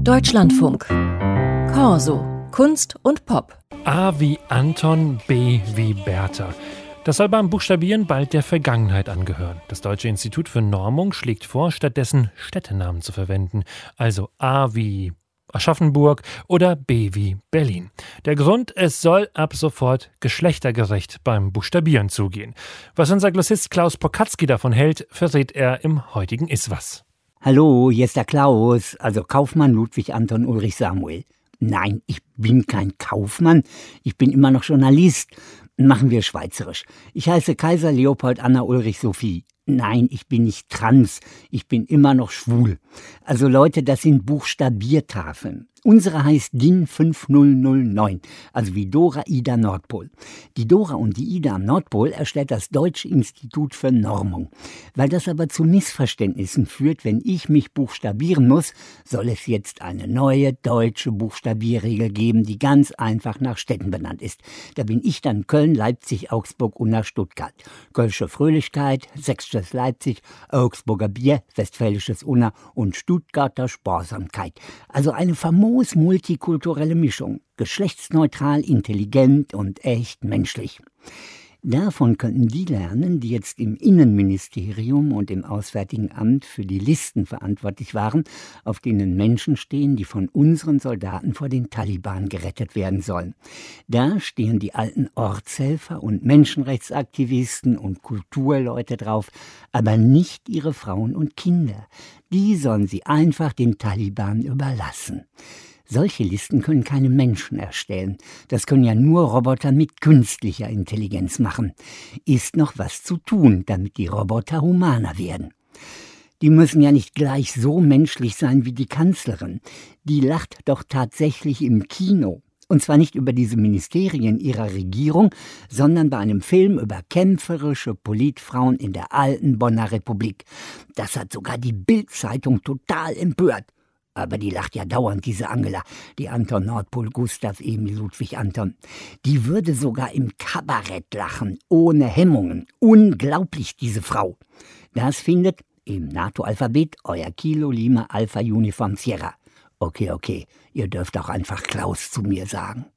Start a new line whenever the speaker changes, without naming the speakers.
Deutschlandfunk. Corso. Kunst und Pop.
A wie Anton, B wie Bertha. Das soll beim Buchstabieren bald der Vergangenheit angehören. Das Deutsche Institut für Normung schlägt vor, stattdessen Städtenamen zu verwenden. Also A wie Aschaffenburg oder B wie Berlin. Der Grund, es soll ab sofort geschlechtergerecht beim Buchstabieren zugehen. Was unser Glossist Klaus Pokatzky davon hält, verrät er im heutigen Iswas.
Hallo, hier ist der Klaus, also Kaufmann Ludwig Anton Ulrich Samuel. Nein, ich bin kein Kaufmann, ich bin immer noch Journalist. Machen wir schweizerisch. Ich heiße Kaiser Leopold Anna Ulrich Sophie. Nein, ich bin nicht trans, ich bin immer noch schwul. Also Leute, das sind Buchstabiertafeln. Unsere heißt DIN 5009, also wie Dora Ida Nordpol. Die Dora und die Ida am Nordpol erstellt das Deutsche Institut für Normung. Weil das aber zu Missverständnissen führt, wenn ich mich buchstabieren muss, soll es jetzt eine neue deutsche Buchstabierregel geben, die ganz einfach nach Städten benannt ist. Da bin ich dann Köln, Leipzig, Augsburg, Unna, Stuttgart. Kölsche Fröhlichkeit, Sächsisches Leipzig, Augsburger Bier, Westfälisches Unna und Stuttgarter Sparsamkeit. Also eine famose multikulturelle Mischung, geschlechtsneutral, intelligent und echt menschlich. Davon könnten die lernen, die jetzt im Innenministerium und im Auswärtigen Amt für die Listen verantwortlich waren, auf denen Menschen stehen, die von unseren Soldaten vor den Taliban gerettet werden sollen. Da stehen die alten Ortshelfer und Menschenrechtsaktivisten und Kulturleute drauf, aber nicht ihre Frauen und Kinder. Die sollen sie einfach den Taliban überlassen. Solche Listen können keine Menschen erstellen. Das können ja nur Roboter mit künstlicher Intelligenz machen. Ist noch was zu tun, damit die Roboter humaner werden. Die müssen ja nicht gleich so menschlich sein wie die Kanzlerin. Die lacht doch tatsächlich im Kino. Und zwar nicht über diese Ministerien ihrer Regierung, sondern bei einem Film über kämpferische Politfrauen in der alten Bonner Republik. Das hat sogar die Bild-Zeitung total empört. Aber die lacht ja dauernd, diese Angela, die Anton Nordpol, Gustav Emil Ludwig Anton. Die würde sogar im Kabarett lachen, ohne Hemmungen. Unglaublich, diese Frau. Das findet im NATO-Alphabet euer Kilo Lima Alpha Uniform Sierra. Okay, ihr dürft auch einfach Klaus zu mir sagen.